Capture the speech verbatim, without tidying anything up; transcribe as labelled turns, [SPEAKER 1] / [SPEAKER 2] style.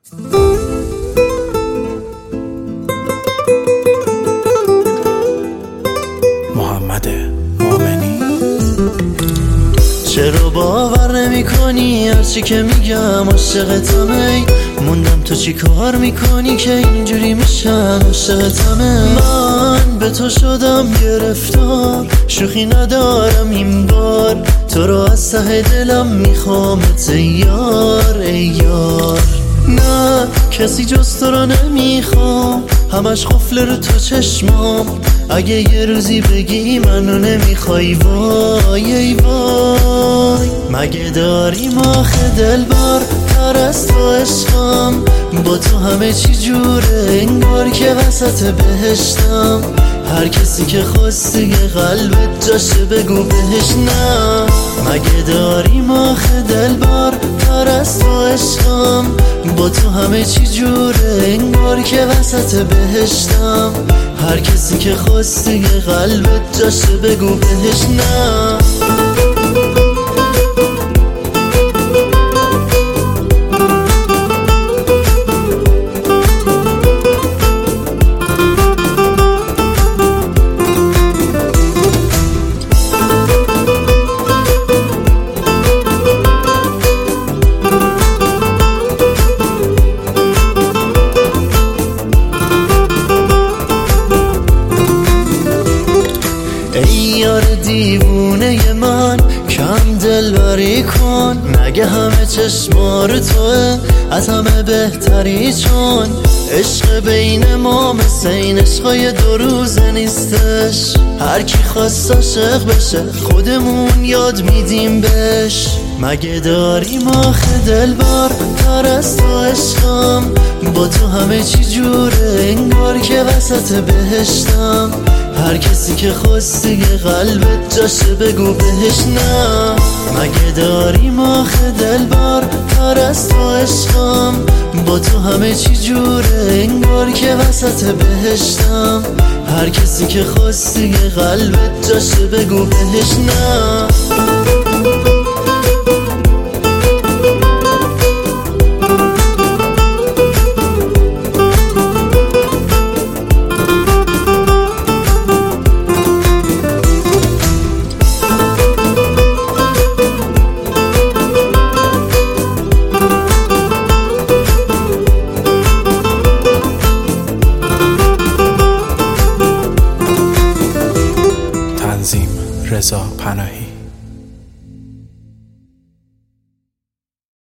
[SPEAKER 1] محمد مومنی.
[SPEAKER 2] چرا باور نمی کنی هرچی که میگم عاشقتم؟ ای موندم تو چی کار میکنی که اینجوری میشم عاشقتم؟ من به تو شدم گرفتار، شوخی ندارم این بار، تو رو از ته دلم میخوام ای یار ای یار. نه کسی جز تو رو نمیخوام، همش قفل رو تو چشمام، اگه یه روزی بگی منو نمیخوای وای ای وای. مگه داریم آخه دلبر تر از تو عشقم، با تو همه چی جوره انگار که وسط بهشتم، هر کسی که خواستی قلبت جاشه بگو بهش نه. مگه داریم آخه دلبر تر از تو عشقم، با تو همه چی جوره انگار که وسط بهشتم، هر کسی که خواستی قلبت جاشه بگو بهش نه. ای یار دیوونه من کم دلبری کن، نگه همه چشمار توه از همه بهتری، چون عشق بین ما مثل این عشقای دو روزه نیستش، هر کی خواست عاشق بشه خودمون یاد میدیم بهش. مگه داریم آخه دلبر تر از تو عشقم، با تو همه چی جوره انگار که وسط بهشتم، هر کسی که خواستی قلبت جاشه بگو بهش نه. مگه داریم آخه دلبر تر از تو عشقم، با تو همه چی جوره انگار که وسط بهشتم، هر کسی که خواستی قلبت جاشه بگو بهش نه.
[SPEAKER 1] تنظیم رضا پناهی.